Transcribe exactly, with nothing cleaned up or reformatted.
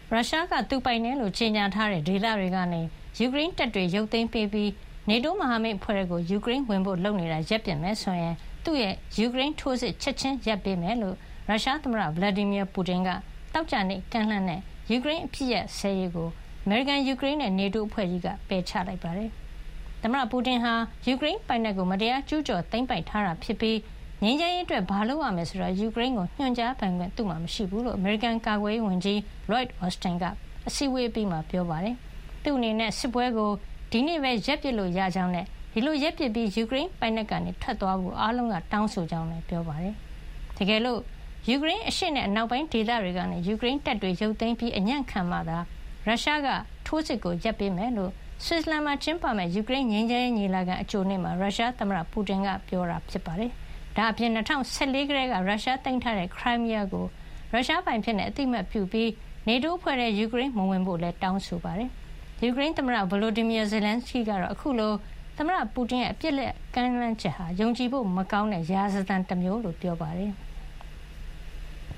ရုရှားကသူပိုင်တယ်လို့ကြေညာထားတဲ့ဒေသတွေကနေယူကရိန်းတပ်တွေရုပ်သိမ်းပေးပြီးနေတိုးမဟာမိတ်အဖွဲ့တွေကိုယူကရိန်းဝင်ဖို့လုပ်နေတာရပ်ပစ်မယ်ဆိုရင်သူ့ရဲ့ယူကရိန်းထိုးစစ်ချက်ချင်းရပ်ပေးမယ်လို့ရုရှားသမ္မတဗလာဒီမီယာပူတင်ကတောက်ကြနေ့ကန့်လန့်တဲ့ယူကရိန်းအပြစ်ရဲ့ဆဲရေးကိုအမေရိကန်ယူကရိန်းနဲ့နေတိုးအဖွဲ့ကြီးကပယ်ချလိုက်ပါတယ်။သမ္မတပူတင်ဟာယူကရိန်းပိုင်နက်ကိုမတရားကျူးကျော်သိမ်းပိုက်ထားတာဖြစ်ပြီးငြိမ်းချမ်းရေးအတွက်ဘာလုပ်ရမယ်ဆိုတာယူကရိန်းကိုညွှန်ကြားပိုင်ခွင့်သူ့မှာမရှိဘူးလို့အမေရိကန်ကာကွယ်ရေးဝန်ကြီး Lloyd Austin ကအစည်းအဝေးပြီးမှပြောပါတယ်။သူ့အနေနဲ့စစ်ပွဲကိုဒီနေ့ပဲရပ်ပစ်လို့ရကြောင်းနဲ့ဒီလိုရပ်ပစ်ပြီးယူကရိန်းပိုင်နက်ကနေထွက်သွားဖို့အားလုံးကတောင်းဆိုကြောင်းလည်းပြောပါတယ်။တကယ်လို့ယူကရိန်းအရှေ့နဲ့အနောက်ပိုင်းဒေသတွေကနေယူကရိန်းတပ်တွေရုပ်သိမ်းပြီးအညံ့ခံမှသာရုရှားကထိုးစစ်ကိုရပ်ပေးမယ်လို့ဆွစ်ဇာလန်မှာကျင်းပမဲ့ယူကရိန်းငြိမ်းချမ်းရေးညီလာခံအကြိုနေ့မှာရုရှားသမ္မတပူတင်ကပြောတာဖြစ်ပါတယ်။ဒါအပြင်၂၀၁၄ကတည်းကရုရှားသိမ်းထားတဲ့ခရိုင်းမီးယားကိုရုရှားပိုင်ဖြစ်တဲ့အသိအမှတ်ပြုပြီးနေတိုးအဖွဲ့ရဲ့ယူကရိန်းမဝင်ဖို့လည်းတောင်းဆိုပါတယ်။ယူကရိန်းသမ္မတဗလိုဒီမီယာဇယ်လန်စကီကတော့အခုလိုသမ္မတပူတင်ရဲ့အပြစ်လက်ကမ်းလှမ်းချက်ဟာယုံကြည်ဖို့မကောင်းတဲ့ရာဇသံတစ်မျိုးလို့ပြောပါတယ်။